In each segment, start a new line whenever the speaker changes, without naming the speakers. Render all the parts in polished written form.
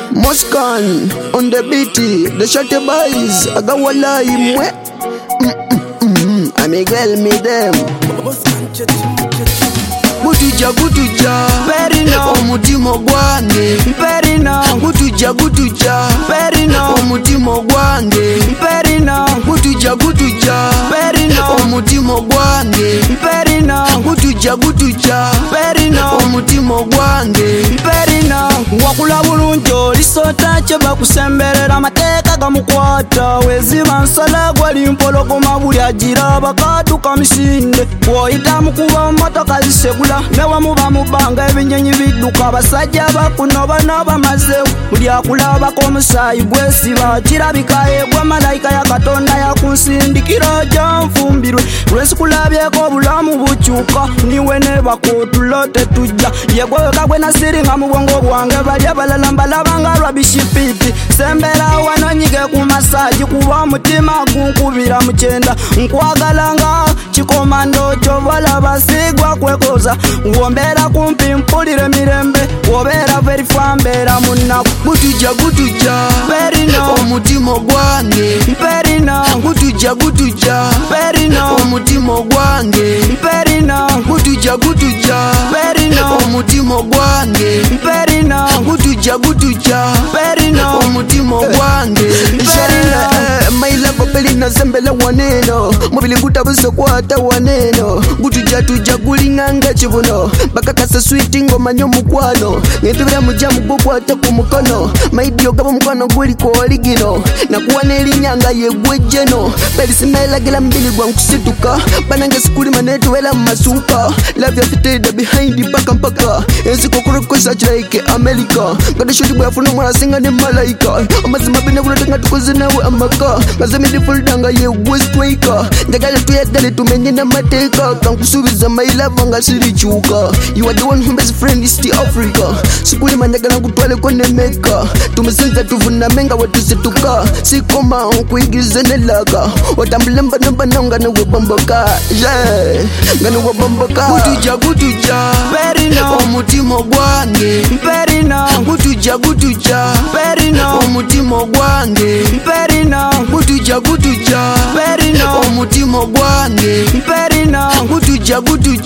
Moscan on the beat, the shutty boys, Agawala imwe. Amigel me them. Gutuja Perino omutimo gwange Perino gutuja Perino omutimo gwange Perino gutuja Perino omutimo gwange Perino gutuja Perino omutimo gwange Perino wakula bulungi olisota kye bakusemberera amateeka gamukwata weziba nsala gwali mpologoma buli agira abakaduka misinde woyita mukuba motoka zisegula newamuba mubanga ebinyenyi bidduka abasajja bakunoba n'abamaze buli akulabako omusaayi gwesiba kirabika egwa malayika ya katonda yakunsindikira gyanfumbirwe lwensikulabyeko obulamu bukyuka niwe nebakootulo tetujja yegweweka gwe nasiringa mu bwongo bwange bali abalala mbalabanga lwabishipiti sembera wano nyige ku masaaji kuba omutima gunkubira mukyenda nkwagalanga kikomando kyovala basigwa kwekoza wombera kumpi mpulire mirembe wobera verifa mbera munaku gutuja Perino omutimo gwange Perino gutuja Perino omutimo gwange Perino gutuja Perino omutimo gwange Perino gutuja Perino omutimo gwange maila kopelina zembele waneno mubili gutabuso kwata waneno gutuja gulinganga chibuno bakakasa sweet ngoma nyomukwano ngentubira mujamu gukwata ku mukono maidio gabo mukwano guli ko oligino nakuwa nelinyanga yegwejeno belisimelagira mbili gwa nkusituka banange sikuli manetu wela masuka love your fitted behind the back mpaka enziko kurokosa like America gada shoti bwa funo mwana singa ni malaika amazima bine kulotenga tukoze nawe amaka ngazamidi fuldanga yegwestwaika njagala tuyadale tumenye na mateka kankusubiza my love nga sirichuka you are the one who best friend is the Africa sikuli manjagala kutwale kone meka tumesenza tuvuna menga wetusituka sikoma onkuigize nelaga otambulamba namba ngana webamboka yeah ngana webamboka gutuja Perino omutimo gwange Perino gutuja Perino omutimo gwange Perino gutuja Perino omutimo gwange Perino gutuja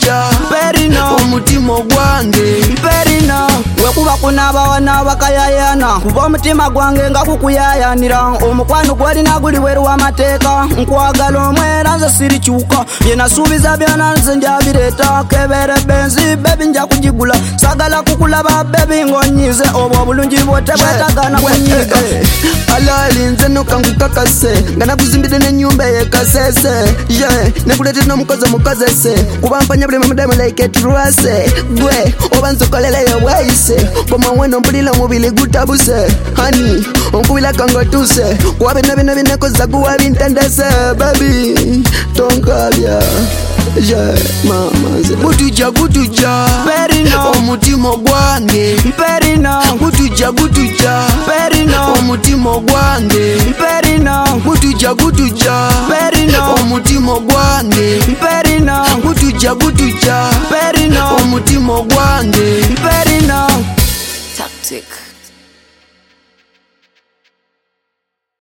Perino omutimo gwange Perino wekuba kunaba wana bakayayana kuba omutima gwange nga kukuyayanira omukwano gwalina guli weru w'amateeka nkwagala omwera nze sirikyuka byenasuubiza byona nze njabireta kebere benzi bebi nja kugigula sagala kukulaba bebi ngonyize obwo obulungi bwote bwetagana kunyiga alali nze nokangukakase nga nakuzimbide n'ennyumba yekasese ye nekulete n'omukozi omukazese kuba mpanya buli mudemu like etrwase gwe oba nsokoleleyo bwayise bomaweno mpulira omubili gutabuse hani onkubila kangatuse kuba bino binekoza kuwa bintandese babi tonkabya yeah mama nze gutuja Perino omutimo gwange Perino gutuja Perino omutimo gwange Perino gutuja Perino omutimo gwange Perino gutuja Perino omutimo gwange Perino
Tactic.